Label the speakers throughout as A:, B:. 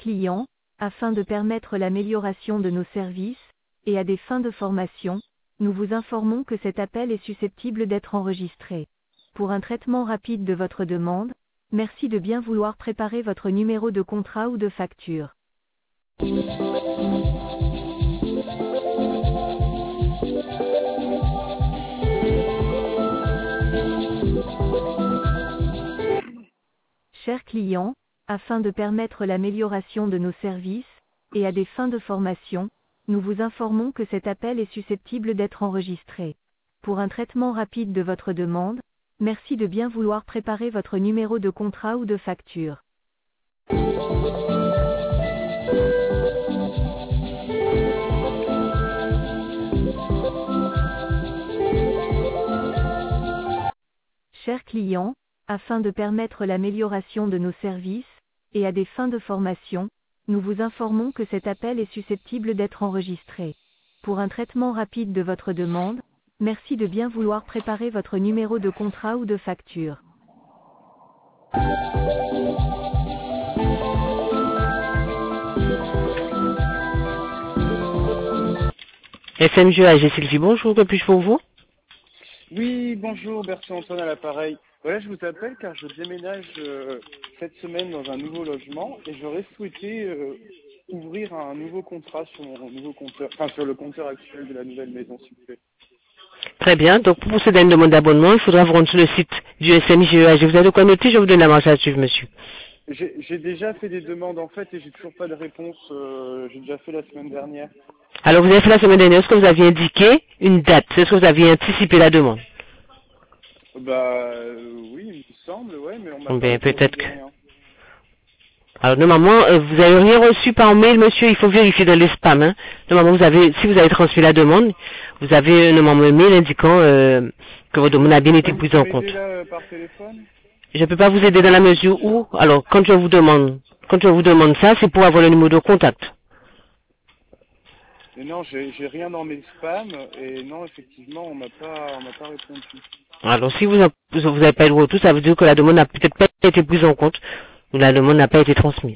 A: client, afin de permettre l'amélioration de nos services, et à des fins de formation, nous vous informons que cet appel est susceptible d'être enregistré. Pour un traitement rapide de votre demande, merci de bien vouloir préparer votre numéro de contrat ou de facture. Chers clients, afin de permettre l'amélioration de nos services, et à des fins de formation, nous vous informons que cet appel est susceptible d'être enregistré. Pour un traitement rapide de votre demande, merci de bien vouloir préparer votre numéro de contrat ou de facture. Chers clients, afin de permettre l'amélioration de nos services, et à des fins de formation, nous vous informons que cet appel est susceptible d'être enregistré. Pour un traitement rapide de votre demande, merci de bien vouloir préparer votre numéro de contrat ou de facture.
B: SMG AG Sylvie, bonjour, que puis-je pour vous?
C: Oui, bonjour, Bertrand Antoine à l'appareil. Voilà, je vous appelle car je déménage cette semaine dans un nouveau logement et j'aurais souhaité ouvrir un nouveau contrat sur mon nouveau compteur, enfin sur le compteur actuel de la nouvelle maison, s'il vous plaît.
B: Très bien, donc pour procéder à une demande d'abonnement, il faudra vous rendre sur le site du SMG AG. Vous avez de quoi noter, je vous donne la marche à suivre, monsieur.
C: J'ai déjà fait des demandes en fait et j'ai toujours pas de réponse. J'ai déjà fait la semaine dernière.
B: Alors vous avez fait la semaine dernière, est-ce que vous aviez indiqué une date? Est-ce que vous aviez anticipé la demande?
C: Oui, il me semble, ouais, mais on m'a
B: Ben,
C: pas
B: peut-être que...
C: rien.
B: Alors normalement, vous n'avez rien reçu par mail, monsieur, il faut vérifier dans les spams. Hein. Normalement, si vous avez transmis la demande, vous avez normalement un mail indiquant que votre demande a bien été prise en compte.
C: Là, par téléphone?
B: Je ne peux pas vous aider dans la mesure où, alors quand je vous demande ça, c'est pour avoir le numéro de contact.
C: Mais non, j'ai rien dans mes spams et non, effectivement, on m'a pas répondu.
B: Alors si vous n'avez pas eu de retour, ça veut dire que la demande n'a peut-être pas été prise en compte ou la demande n'a pas été transmise.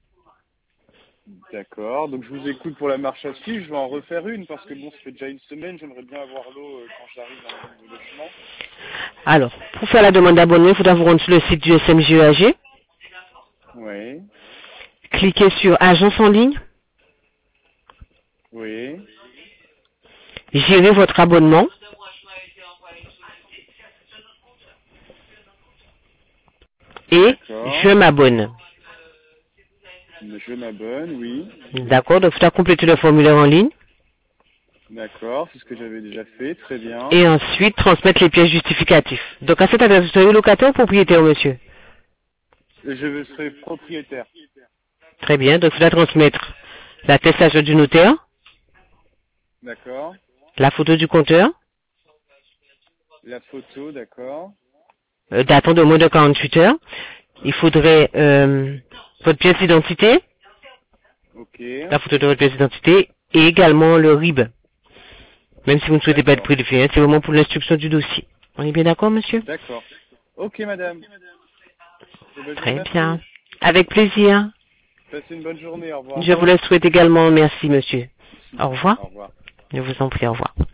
C: D'accord, donc je vous écoute pour la marche à suivre, je vais en refaire une parce que bon, ça fait déjà une semaine, j'aimerais bien avoir l'eau quand j'arrive dans le nouveau logement.
B: Alors, pour faire la demande d'abonnement, il faudra vous rendre sur le site du SMG AG.
C: Oui.
B: Cliquez sur Agence en ligne.
C: Oui.
B: Gérez votre abonnement. Et je m'abonne.
C: Je m'abonne, oui.
B: D'accord, donc il faudra compléter le formulaire en ligne.
C: D'accord, c'est ce que j'avais déjà fait, très bien.
B: Et ensuite transmettre les pièces justificatives. Donc à cette adresse, vous serez locataire ou propriétaire, monsieur?
C: Je serai propriétaire.
B: Très bien, donc il faudra transmettre l'attestation du notaire.
C: D'accord.
B: La photo du compteur.
C: La photo, d'accord.
B: Datant de moins de 48 heures. Il faudrait votre pièce d'identité.
C: Ok.
B: La photo de votre pièce d'identité. Et également le RIB. Même si vous ne souhaitez pas être prédéfini, c'est vraiment pour l'instruction du dossier. On est bien d'accord, monsieur?
C: D'accord. Ok, madame.
B: Très bien. Avec plaisir.
C: Passez une bonne journée, au revoir.
B: Je vous le souhaite également. Merci, monsieur. Au revoir.
C: Au revoir.
B: Je vous en prie, au revoir.